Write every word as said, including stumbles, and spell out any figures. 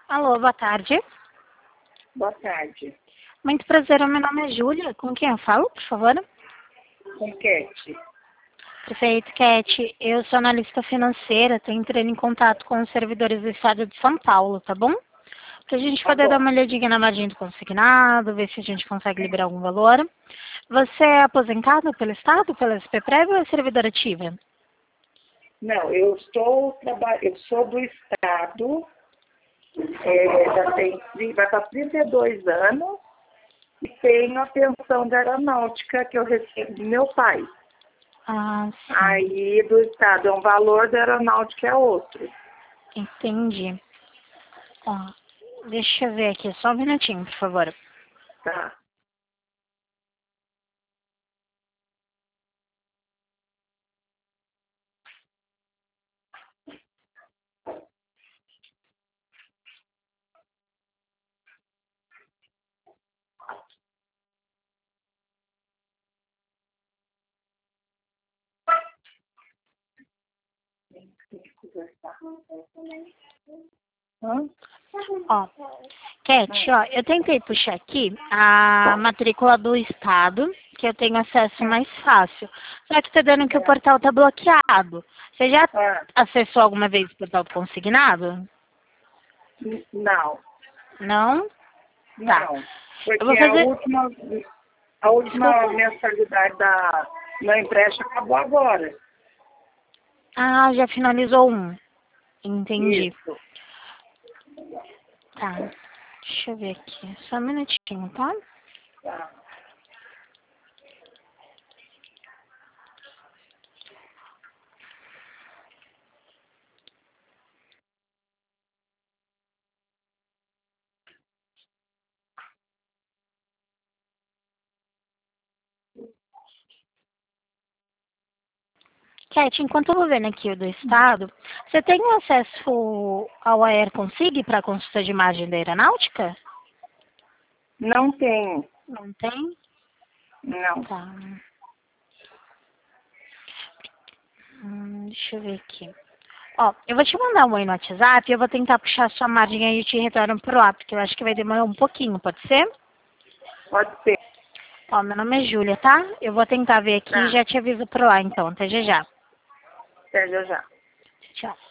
Alô, boa tarde. Boa tarde. Muito prazer, meu nome é Júlia. Com quem eu falo, por favor? Com Cat. Perfeito, Cat. Eu sou analista financeira, estou entrando em contato com os servidores do estado de São Paulo, tá bom? Para a gente Tá poder dar bom. uma olhadinha na margem do consignado, ver se a gente consegue liberar algum valor. Você é aposentado pelo estado, pela S P Prev ou é servidora ativa? Não, eu estou traba... eu sou do estado, é, já tem, vai para trinta e dois anos e tenho a pensão de aeronáutica que eu recebo do meu pai. Ah, sim. Aí do estado é um valor, da aeronáutica é outro. Entendi. Ó, deixa eu ver aqui, só um minutinho, por favor. Tá. Tem que conversar. Hã? Ó, Cat, ó, eu tentei puxar aqui a matrícula do estado, que eu tenho acesso mais fácil. Só que tá dando que o portal tá bloqueado. Você já Ah, acessou alguma vez o portal do consignado? n- não, Não? Tá. não. Eu vou Porque a fazer. última, a última Desculpa. mensalidade da meu empréstimo acabou agora. Ah, já finalizou um. Entendi. Isso. Tá. Deixa eu ver aqui. Só um minutinho, tá? Tá. Cat, enquanto eu vou vendo aqui o do estado, você tem acesso ao AirConsig para consulta de imagem da aeronáutica? Não tenho. Não tem? Não. Tá. Hum, deixa eu ver aqui. Ó, eu vou te mandar um oi no WhatsApp e eu vou tentar puxar a sua margem aí e te retorno por lá, porque eu acho que vai demorar um pouquinho, pode ser? Pode ser. Ó, meu nome é Júlia, tá? Eu vou tentar ver aqui e Tá. já te aviso por lá, então. Até já já. Até já já. Tchau.